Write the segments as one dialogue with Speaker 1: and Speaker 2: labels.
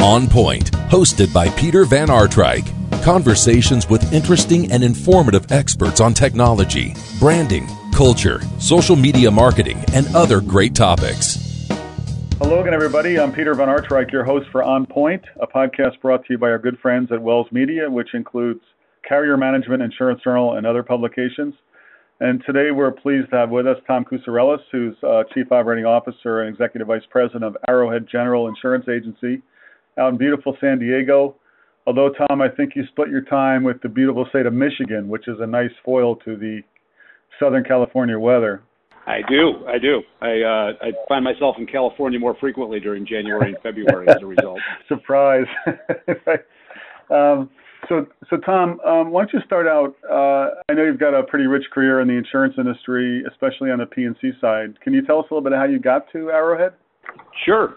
Speaker 1: On Point, hosted by Peter Van Artryk. Conversations with interesting and informative experts on technology, branding, culture, social media marketing, and other great topics.
Speaker 2: Hello again, everybody. I'm Peter Van Artryk, your host for On Point, a podcast brought to you by our good friends at Wells Media, which includes Carrier Management, Insurance Journal, and other publications. And today we're pleased to have with us Tom Kousarellis, who's Chief Operating Officer and Executive Vice President of Arrowhead General Insurance Agency out in beautiful San Diego. Although, Tom, I think you split your time with the beautiful state of Michigan, which is a nice foil to the Southern California weather.
Speaker 3: I do. I find myself in California more frequently during January and February as a result.
Speaker 2: Surprise. So Tom, why don't you start out? I know you've got a pretty rich career in the insurance industry, especially on the P&C side. Can you tell us a little bit how you got to Arrowhead?
Speaker 3: Sure.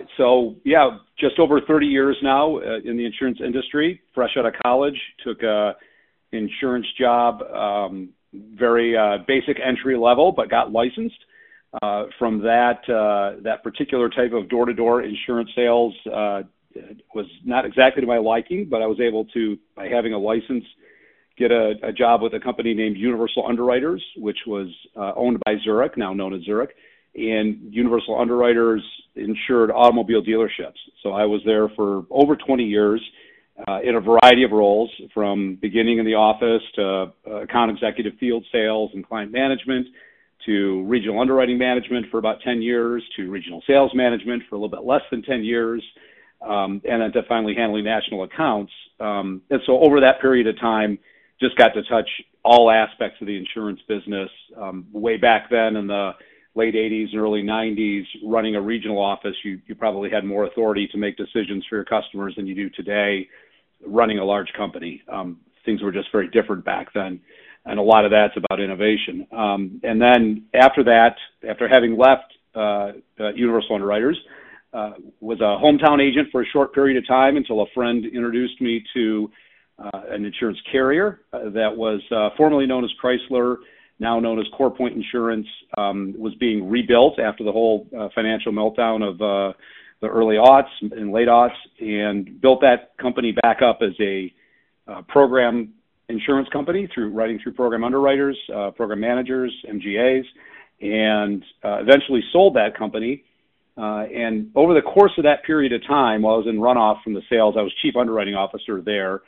Speaker 3: Just over 30 years now in the insurance industry. Fresh out of college, took an insurance job, very basic entry level, but got licensed. From that particular type of door-to-door insurance sales was not exactly to my liking, but I was able to, by having a license, get a job with a company named Universal Underwriters, which was owned by Zurich, now known as Zurich. And Universal Underwriters insured automobile dealerships. So I was there for over 20 years in a variety of roles, from beginning in the office to account executive, field sales, and client management, to regional underwriting management for about 10 years, to regional sales management for a little bit less than 10 years, and then to finally handling national accounts. And so over that period of time, just got to touch all aspects of the insurance business. Way back then in the late 80s and early 90s, running a regional office, you probably had more authority to make decisions for your customers than you do today running a large company. Things were just very different back then, and a lot of that's about innovation. And then after that, after having left Universal Underwriters, was a hometown agent for a short period of time until a friend introduced me to an insurance carrier that was formerly known as Chrysler, now known as CorePoint Insurance, was being rebuilt after the whole financial meltdown of the early aughts and late aughts, and built that company back up as a program insurance company writing through program underwriters, program managers, MGAs, and eventually sold that company. And over the course of that period of time, while I was in runoff from the sales, I was chief underwriting officer there.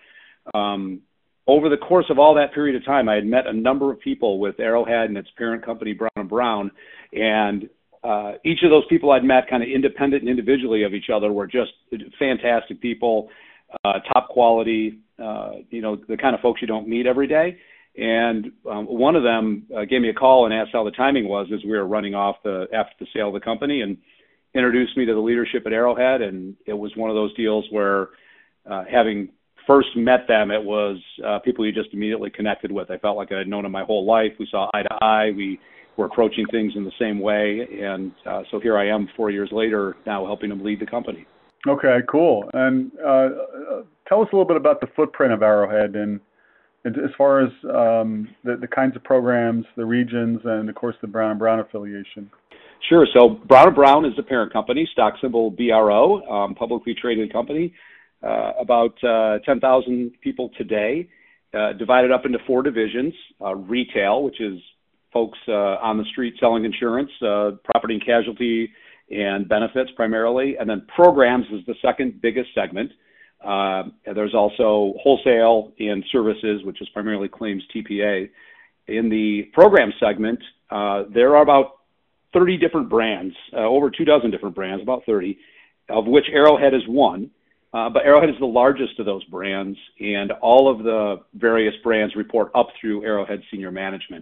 Speaker 3: Over the course of all that period of time, I had met a number of people with Arrowhead and its parent company, Brown & Brown, and each of those people I'd met, kind of independent and individually of each other, were just fantastic people, top quality, the kind of folks you don't meet every day. And one of them gave me a call and asked how the timing was as we were running off after the sale of the company, and introduced me to the leadership at Arrowhead. And it was one of those deals where, having first met them, it was people you just immediately connected with. I felt like I had known them my whole life. We saw eye to eye. We were approaching things in the same way. And so here I am 4 years later now helping them lead the company.
Speaker 2: Okay, cool. And tell us a little bit about the footprint of Arrowhead and as far as the kinds of programs, the regions, and, of course, the Brown & Brown affiliation.
Speaker 3: Sure. So Brown & Brown is the parent company, stock symbol BRO, publicly traded company. About 10,000 people today, divided up into 4 divisions: retail, which is folks on the street selling insurance, property and casualty, and benefits primarily. And then programs is the second biggest segment. There's also wholesale and services, which is primarily claims TPA. In the program segment, there are about 30 different brands, over 24 different brands, about 30, of which Arrowhead is one. But Arrowhead is the largest of those brands, and all of the various brands report up through Arrowhead senior management.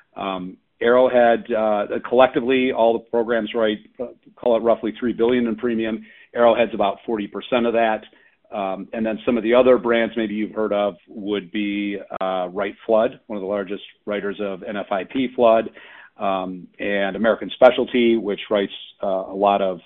Speaker 3: Arrowhead, collectively, all the programs call it roughly $3 billion in premium. Arrowhead's about 40% of that. And then some of the other brands maybe you've heard of would be Wright Flood, one of the largest writers of NFIP flood, and American Specialty, which writes a lot of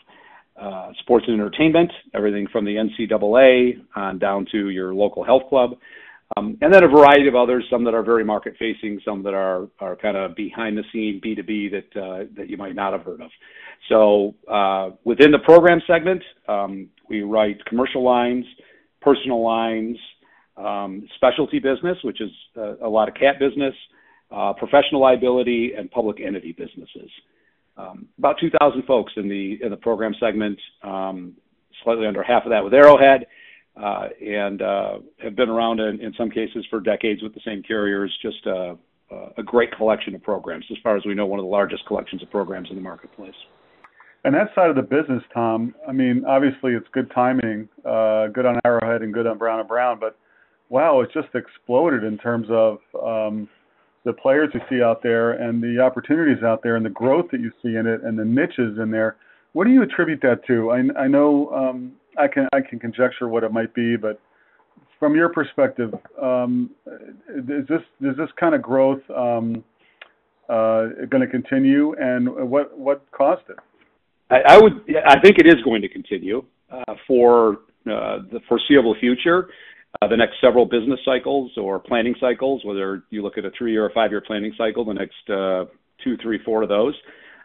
Speaker 3: sports and entertainment, everything from the NCAA on down to your local health club. And then a variety of others, some that are very market facing, some that are kind of behind the scene B2B that you might not have heard of. So within the program segment, we write commercial lines, personal lines, specialty business, which is a lot of cat business, professional liability, and public entity businesses. About 2,000 folks in the program segment, slightly under half of that with Arrowhead, and have been around in some cases for decades with the same carriers. Just a great collection of programs. As far as we know, one of the largest collections of programs in the marketplace.
Speaker 2: And that side of the business, Tom, I mean, obviously it's good timing, good on Arrowhead and good on Brown & Brown, but wow, it's just exploded in terms of the players you see out there and the opportunities out there and the growth that you see in it and the niches in there. What do you attribute that to? I know I can conjecture what it might be, but from your perspective, is this kind of growth going to continue, and what caused it?
Speaker 3: I think it is going to continue for the foreseeable future, the next several business cycles or planning cycles, whether you look at a 3-year or 5-year planning cycle, the next 2, 3, 4 of those.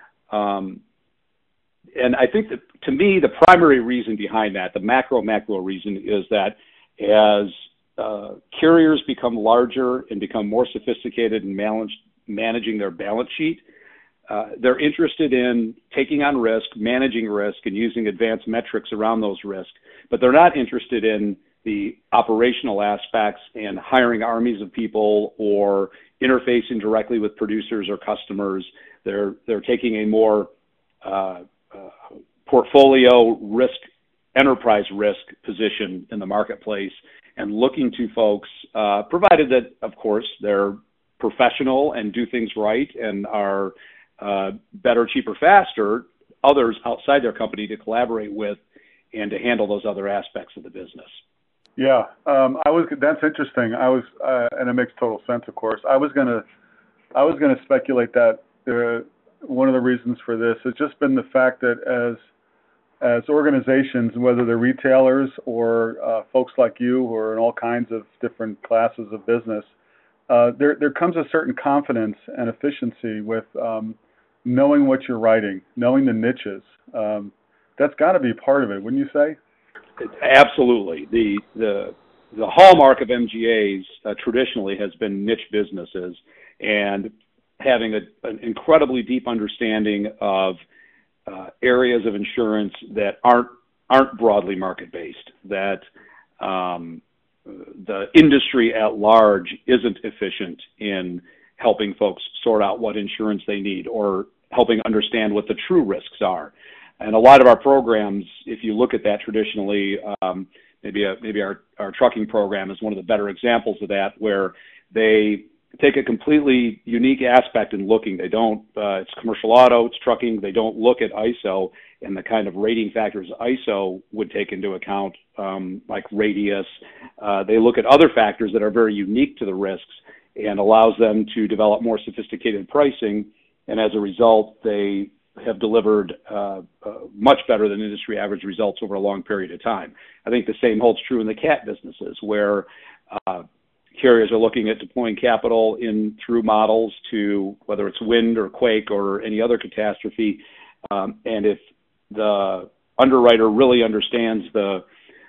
Speaker 3: And I think that, to me, the primary reason behind that, the macro reason, is that as carriers become larger and become more sophisticated in managing their balance sheet, they're interested in taking on risk, managing risk, and using advanced metrics around those risks. But they're not interested in the operational aspects and hiring armies of people or interfacing directly with producers or customers. They're taking a more portfolio risk, enterprise risk position in the marketplace and looking to folks, provided that, of course, they're professional and do things right and are better, cheaper, faster, others outside their company to collaborate with and to handle those other aspects of the business.
Speaker 2: Yeah, that's interesting. And it makes total sense, of course. I was gonna speculate that one of the reasons for this has just been the fact that as organizations, whether they're retailers or folks like you who are in all kinds of different classes of business, there comes a certain confidence and efficiency with knowing what you're writing, knowing the niches. That's got to be part of it, wouldn't you say?
Speaker 3: Absolutely. The hallmark of MGAs traditionally has been niche businesses and having an incredibly deep understanding of areas of insurance that aren't broadly market-based, that the industry at large isn't efficient in helping folks sort out what insurance they need or helping understand what the true risks are. And a lot of our programs, if you look at that traditionally, maybe our trucking program is one of the better examples of that, where they take a completely unique aspect in looking. They don't, it's commercial auto, it's trucking. They don't look at ISO and the kind of rating factors ISO would take into account, like radius. They look at other factors that are very unique to the risks and allows them to develop more sophisticated pricing. And as a result, they have delivered much better than industry average results over a long period of time. I think the same holds true in the cat businesses, where carriers are looking at deploying capital in through models to whether it's wind or quake or any other catastrophe. And if the underwriter really understands the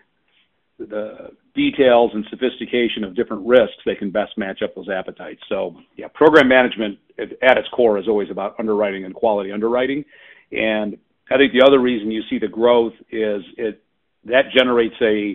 Speaker 3: details and sophistication of different risks, they can best match up those appetites. So, yeah, program management at its core is always about underwriting and quality underwriting. And I think the other reason you see the growth is that generates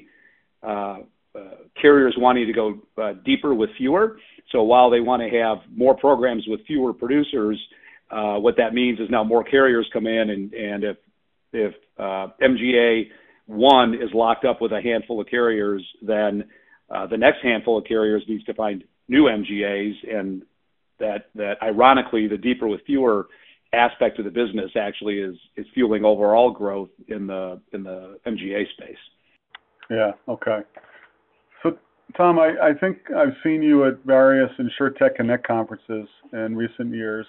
Speaker 3: carriers wanting to go deeper with fewer. So while they want to have more programs with fewer producers, what that means is now more carriers come in, and if MGA 1 is locked up with a handful of carriers, then the next handful of carriers needs to find new MGAs, and that ironically, the deeper with fewer aspect of the business actually is fueling overall growth in the MGA space. Yeah.
Speaker 2: Okay. So, Tom, I think I've seen you at various InsurTech Connect conferences in recent years.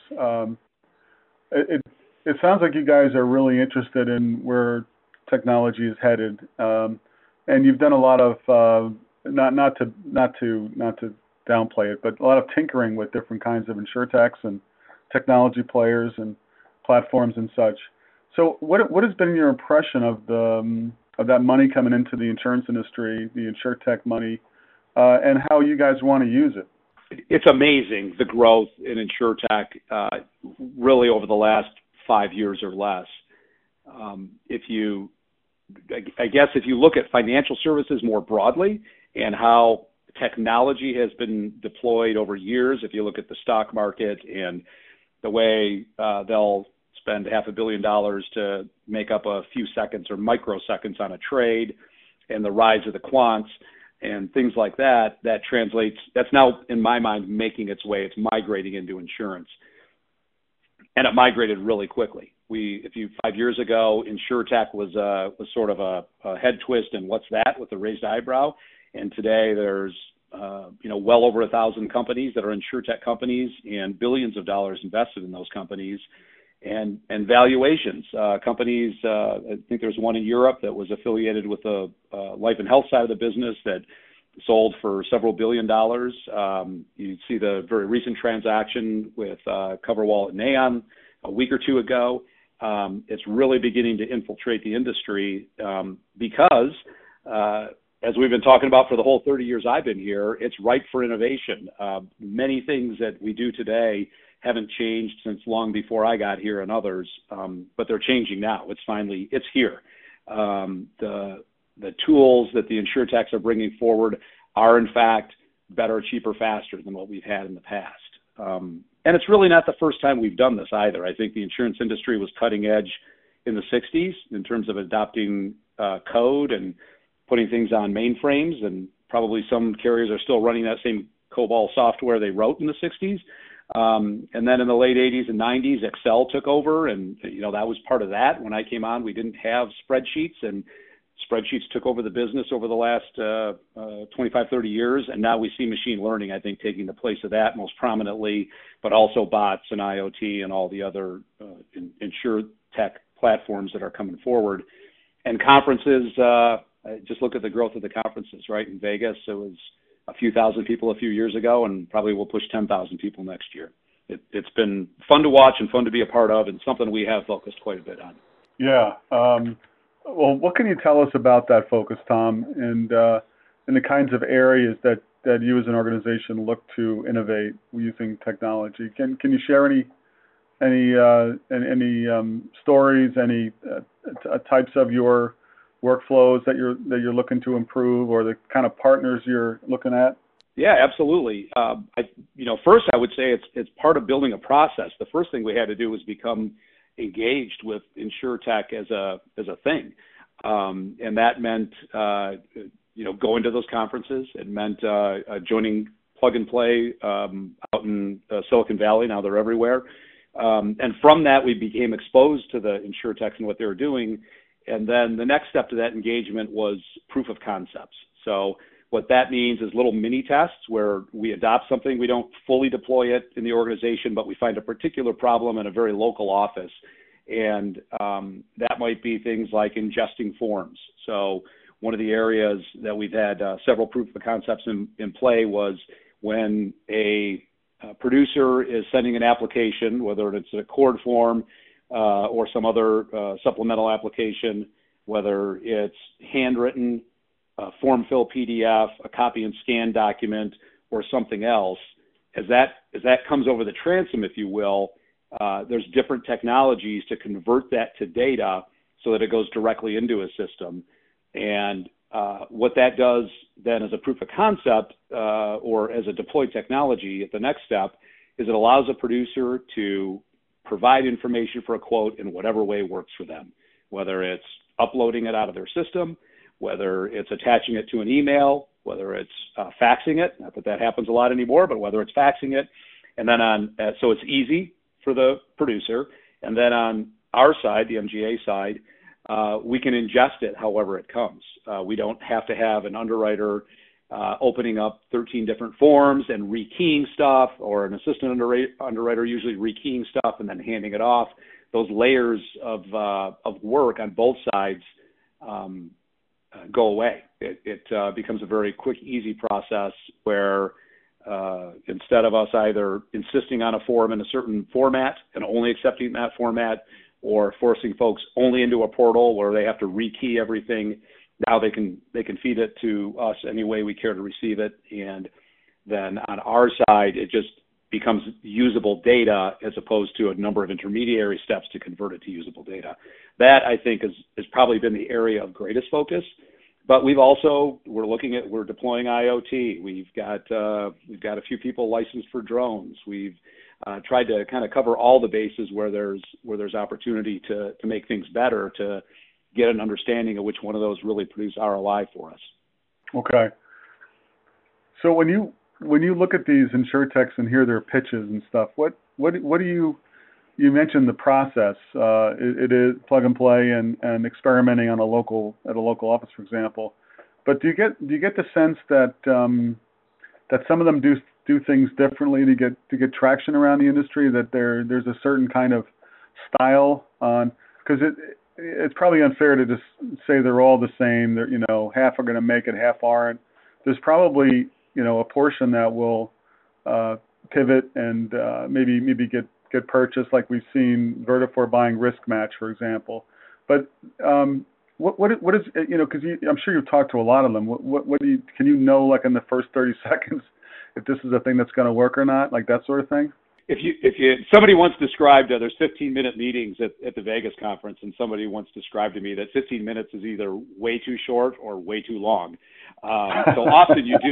Speaker 2: It sounds like you guys are really interested in where technology is headed, and you've done a lot of not to downplay it, but a lot of tinkering with different kinds of insurtechs and technology players and platforms and such. So what has been your impression of that money coming into the insurance industry, the insurtech money, and how you guys want to use it?
Speaker 3: It's amazing, the growth in insurtech, really over the last 5 years or less. If you look at financial services more broadly and how technology has been deployed over years, if you look at the stock market and the way they'll spend $500 million to make up a few seconds or microseconds on a trade, and the rise of the quants and things like that, that's now, in my mind, making its way. It's migrating into insurance. And it migrated really quickly. 5 years ago, insurtech was sort of a head twist, and what's that, with a raised eyebrow. And today there's well over 1,000 companies that are insurtech companies, and billions of dollars invested in those companies, and valuations. Companies, I think there's one in Europe that was affiliated with the life and health side of the business that sold for several $billion. You see the very recent transaction with CoverWallet and Aon a week or two ago. It's really beginning to infiltrate the industry because, as we've been talking about for the whole 30 years I've been here, it's ripe for innovation. Many things that we do today haven't changed since long before I got here and others, but they're changing now. It's here. The tools that the insurtechs are bringing forward are, in fact, better, cheaper, faster than what we've had in the past. And it's really not the first time we've done this either. I think the insurance industry was cutting edge in the 60s in terms of adopting code and putting things on mainframes, and probably some carriers are still running that same COBOL software they wrote in the 60s. And then in the late 80s and 90s, Excel took over, and that was part of that. When I came on, we didn't have spreadsheets, and spreadsheets took over the business over the last 25, 30 years, and now we see machine learning, I think, taking the place of that most prominently, but also bots and IoT and all the other insurtech platforms that are coming forward. And conferences, just look at the growth of the conferences, right? In Vegas, it was a few thousand people a few years ago, and probably will push 10,000 people next year. It's been fun to watch and fun to be a part of, and something we have focused quite a bit on.
Speaker 2: Yeah. Well, what can you tell us about that focus, Tom, and the kinds of areas that you as an organization look to innovate using technology? Can you share any stories, any types of your workflows that you're looking to improve, or the kind of partners you're looking at?
Speaker 3: Yeah, absolutely. First I would say it's part of building a process. The first thing we had to do was become engaged with insurtech as a thing, and that meant going to those conferences. It meant joining Plug and Play out in Silicon Valley. Now they're everywhere, and from that we became exposed to the insurtechs and what they were doing. And then the next step to that engagement was proof of concepts. So what that means is little mini tests where we adopt something, we don't fully deploy it in the organization, but we find a particular problem in a very local office. And that might be things like ingesting forms. So one of the areas that we've had several proof of concepts in play was when a producer is sending an application, whether it's a cord form or some other supplemental application, whether it's handwritten, form fill PDF, a copy and scan document, or something else, as that comes over the transom, if you will, there's different technologies to convert that to data so that it goes directly into a system. And what that does then as a proof of concept or as a deployed technology at the next step is it allows a producer to provide information for a quote in whatever way works for them, whether it's uploading it out of their system, whether it's attaching it to an email, whether it's faxing it, not that that happens a lot anymore, but whether it's faxing it, and then so it's easy for the producer. And then on our side, the MGA side, we can ingest it however it comes. We don't have to have an underwriter opening up 13 different forms and rekeying stuff, or an assistant underwriter usually rekeying stuff and then handing it off. Those layers of work on both sides go away. It becomes a very quick, easy process where instead of us either insisting on a form in a certain format and only accepting that format, or forcing folks only into a portal where they have to rekey everything, now they can feed it to us any way we care to receive it, and then on our side it just becomes usable data as opposed to a number of intermediary steps to convert it to usable data. That, I think, has probably been the area of greatest focus. But we're deploying IoT. We've got a few people licensed for drones. We've tried to kind of cover all the bases where there's opportunity to make things better, to get an understanding of which one of those really produce ROI for us.
Speaker 2: Okay. So when you look at these insurtechs and hear their pitches and stuff, what do you mentioned the process? It is plug and play and experimenting at a local office, for example. But do you get the sense that that some of them do things differently to get traction around the industry? That there's a certain kind of style on, because it's probably unfair to just say they're all the same. They're, half are going to make it, half aren't. There's probably a portion that will pivot and maybe get purchased, like we've seen Vertafore buying RiskMatch, for example. But what is because I'm sure you've talked to a lot of them. Can you know, like in the first 30 seconds if this is a thing that's going to work or not, like that sort of thing?
Speaker 3: If somebody once described there's 15-minute meetings at the Vegas conference, and somebody once described to me that 15 minutes is either way too short or way too long. So often you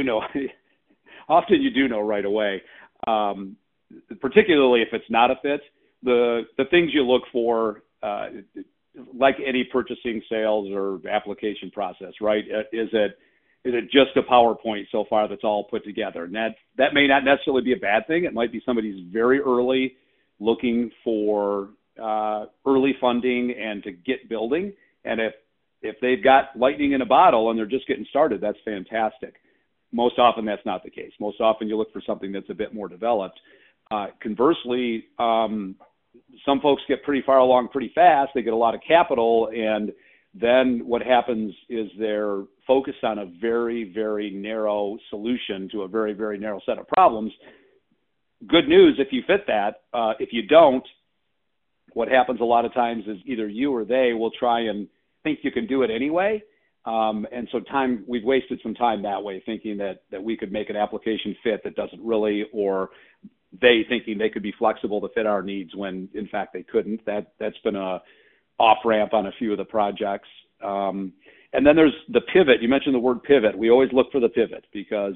Speaker 3: do know right away. Particularly if it's not a fit, the things you look for, like any purchasing, sales, or application process, right? Is it just a PowerPoint so far that's all put together? And that may not necessarily be a bad thing. It might be somebody's very early, looking for early funding and to get building. And if they've got lightning in a bottle and they're just getting started, that's fantastic. Most often that's not the case. Most often you look for something that's a bit more developed. Conversely, some folks get pretty far along pretty fast. They get a lot of capital, and then what happens is they're focused on a very, very narrow solution to a very, very narrow set of problems. Good news if you fit that. If you don't, what happens a lot of times is either you or they will try and think you can do it anyway. And so we've wasted some time that way, thinking that we could make an application fit that doesn't really, or they thinking they could be flexible to fit our needs when in fact they couldn't. That's been a off ramp on a few of the projects. And then there's the pivot. You mentioned the word pivot. We always look for the pivot because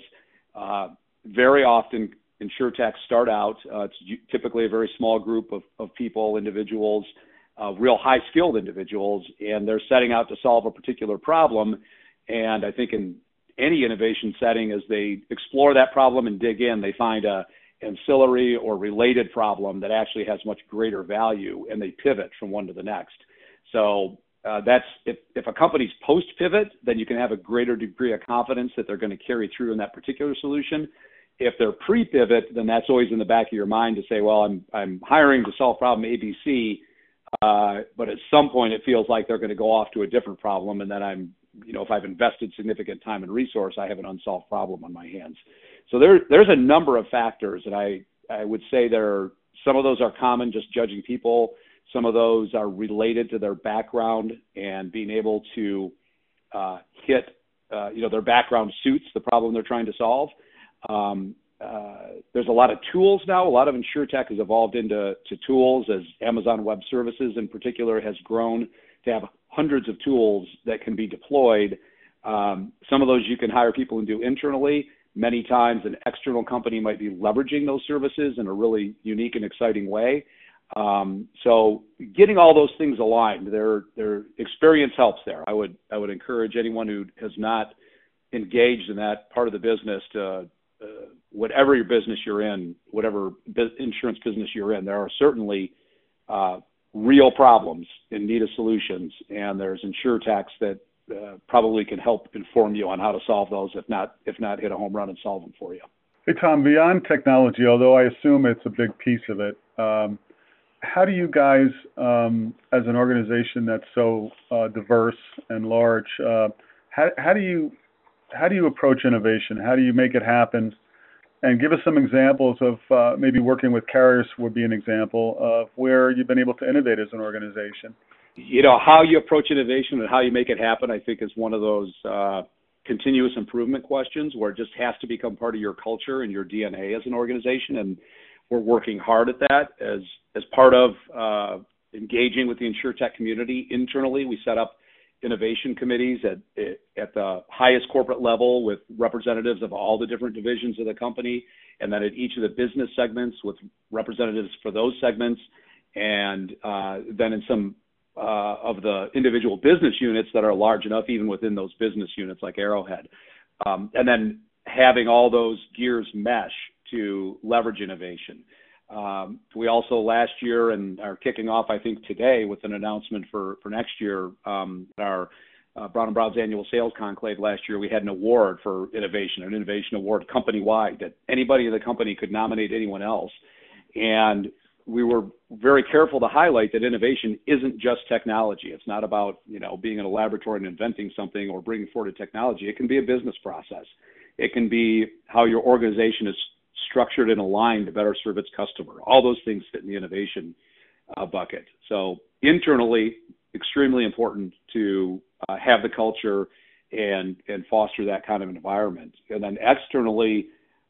Speaker 3: very often insurtechs start out. It's typically a very small group of people, individuals, real high-skilled individuals, and they're setting out to solve a particular problem. And I think in any innovation setting, as they explore that problem and dig in, they find a ancillary or related problem that actually has much greater value, and they pivot from one to the next. So that's if a company's post-pivot, then you can have a greater degree of confidence that they're going to carry through in that particular solution. If they're pre-pivot, then that's always in the back of your mind to say, well, I'm hiring to solve problem ABC, but at some point it feels like they're going to go off to a different problem, and then if I've invested significant time and resource, I have an unsolved problem on my hands. So there's a number of factors, and I would say some of those are common, just judging people. Some of those are related to their background and being able to hit, their background suits the problem they're trying to solve. There's a lot of tools now. A lot of insurtech has evolved into tools, as Amazon Web Services in particular has grown to have hundreds of tools that can be deployed. Some of those you can hire people and do internally. Many times an external company might be leveraging those services in a really unique and exciting way. So getting all those things aligned, their experience helps there. I would encourage anyone who has not engaged in that part of the business to, whatever your business you're in, whatever insurance business you're in, there are certainly real problems in need of solutions, and there's insurtechs that probably can help inform you on how to solve those, if not hit a home run and solve them for you.
Speaker 2: Hey, Tom, beyond technology, although I assume it's a big piece of it, how do you guys, as an organization that's so diverse and large, how do you approach innovation? How do you make it happen? And give us some examples of maybe working with carriers would be an example of where you've been able to innovate as an organization.
Speaker 3: How you approach innovation and how you make it happen, I think, is one of those continuous improvement questions where it just has to become part of your culture and your DNA as an organization. And we're working hard at that as part of engaging with the InsurTech community. Internally, we set up innovation committees at the highest corporate level with representatives of all the different divisions of the company, and then at each of the business segments with representatives for those segments, and then in some of the individual business units that are large enough even within those business units like Arrowhead. And then having all those gears mesh to leverage innovation. We also last year and are kicking off, I think, today with an announcement for next year. Our Brown & Brown's annual sales conclave last year, we had an award for innovation, an innovation award company-wide that anybody in the company could nominate anyone else. And we were very careful to highlight that innovation isn't just technology. It's not about, being in a laboratory and inventing something or bringing forward a technology. It can be a business process. It can be how your organization is structured and aligned to better serve its customer. All those things fit in the innovation bucket. So internally, extremely important to have the culture and foster that kind of environment. And then externally,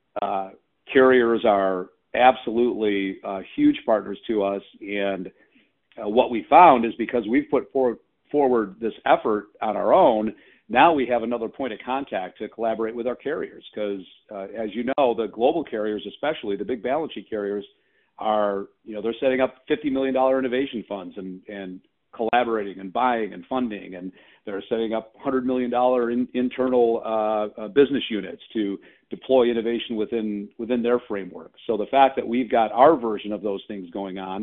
Speaker 3: carriers are absolutely huge partners to us. And what we found is because we've put forward this effort on our own, now we have another point of contact to collaborate with our carriers because, as you know, the global carriers, especially the big balance sheet carriers, are, they're setting up $50 million innovation funds and collaborating and buying and funding, and they're setting up $100 million internal business units to deploy innovation within their framework. So the fact that we've got our version of those things going on,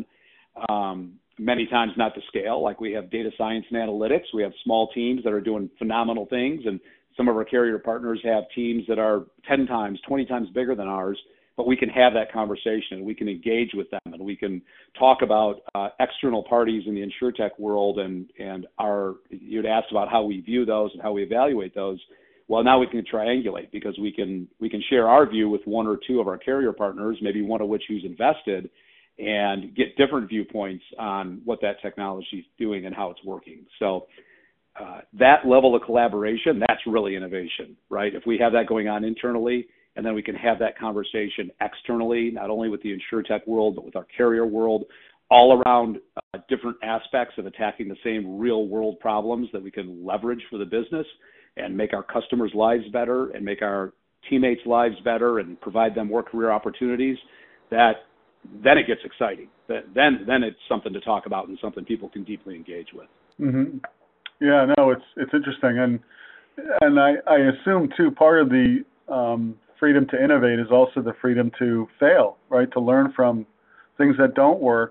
Speaker 3: many times not to scale, like we have data science and analytics. We have small teams that are doing phenomenal things, and some of our carrier partners have teams that are 10 times, 20 times bigger than ours, but we can have that conversation. We can engage with them, and we can talk about external parties in the InsurTech world, and you'd asked about how we view those and how we evaluate those. Well, now we can triangulate because we can share our view with one or two of our carrier partners, maybe one of which who's invested, and get different viewpoints on what that technology is doing and how it's working. So that level of collaboration, that's really innovation, right? If we have that going on internally, and then we can have that conversation externally, not only with the InsurTech world, but with our carrier world, all around different aspects of attacking the same real world problems that we can leverage for the business and make our customers' lives better and make our teammates' lives better and provide them more career opportunities, then it gets exciting. Then it's something to talk about and something people can deeply engage with.
Speaker 2: Mm-hmm. Yeah, no, it's interesting, and I assume too part of the freedom to innovate is also the freedom to fail, right? To learn from things that don't work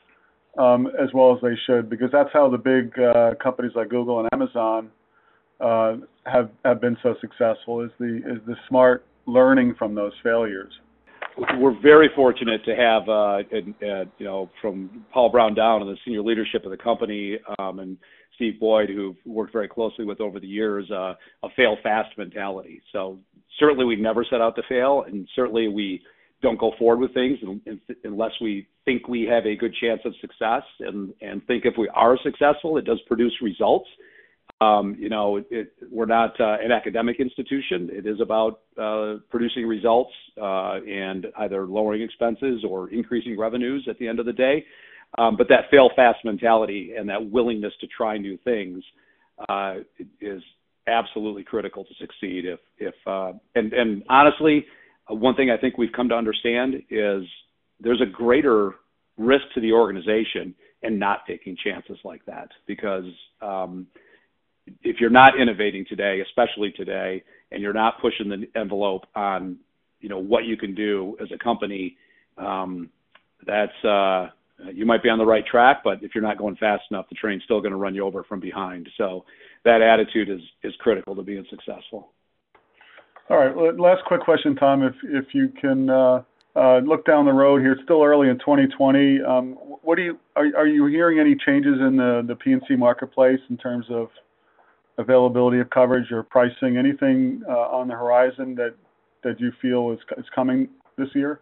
Speaker 2: as well as they should, because that's how the big companies like Google and Amazon have been so successful. Is the smart learning from those failures.
Speaker 3: We're very fortunate to have, from Paul Brown down and the senior leadership of the company, and Steve Boyd, who've worked very closely with over the years, a fail fast mentality. So certainly we've never set out to fail, and certainly we don't go forward with things unless we think we have a good chance of success, and think if we are successful, it does produce results. We're not an academic institution. It is about producing results and either lowering expenses or increasing revenues at the end of the day. But that fail fast mentality and that willingness to try new things is absolutely critical to succeed. And honestly, one thing I think we've come to understand is there's a greater risk to the organization in not taking chances like that, because if you're not innovating today, especially today, and you're not pushing the envelope on, what you can do as a company, that's you might be on the right track, but if you're not going fast enough, the train's still going to run you over from behind. So that attitude is critical to being successful.
Speaker 2: All right. Well, last quick question, Tom. If you can look down the road here, it's still early in 2020. Are you hearing any changes in the P&C marketplace in terms of availability of coverage or pricing? Anything on the horizon that you feel is coming this year?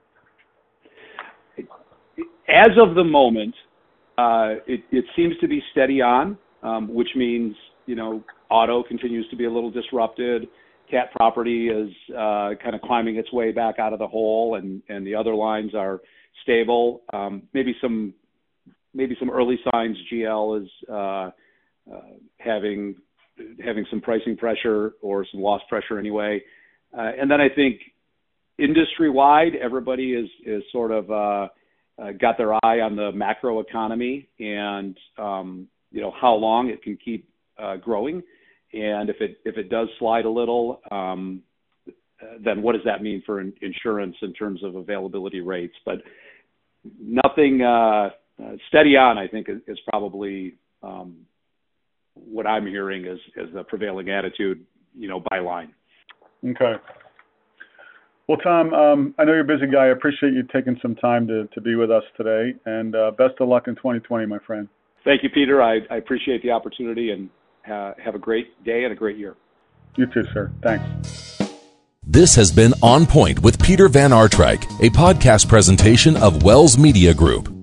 Speaker 3: As of the moment, it seems to be steady on, which means, auto continues to be a little disrupted. Cat property is kind of climbing its way back out of the hole, and the other lines are stable. Maybe some early signs GL is having some pricing pressure or some loss pressure anyway. And then I think industry-wide, everybody is sort of got their eye on the macro economy and how long it can keep growing, and if it does slide a little, then what does that mean for insurance in terms of availability rates? But nothing steady on, I think, is probably what I'm hearing is the prevailing attitude, by line.
Speaker 2: Okay. Well, Tom, I know you're a busy guy. I appreciate you taking some time to be with us today, and best of luck in 2020, my friend.
Speaker 3: Thank you, Peter. I appreciate the opportunity, and have a great day and a great year.
Speaker 2: You too, sir. Thanks.
Speaker 1: This has been On Point with Peter Van Artryk, a podcast presentation of Wells Media Group.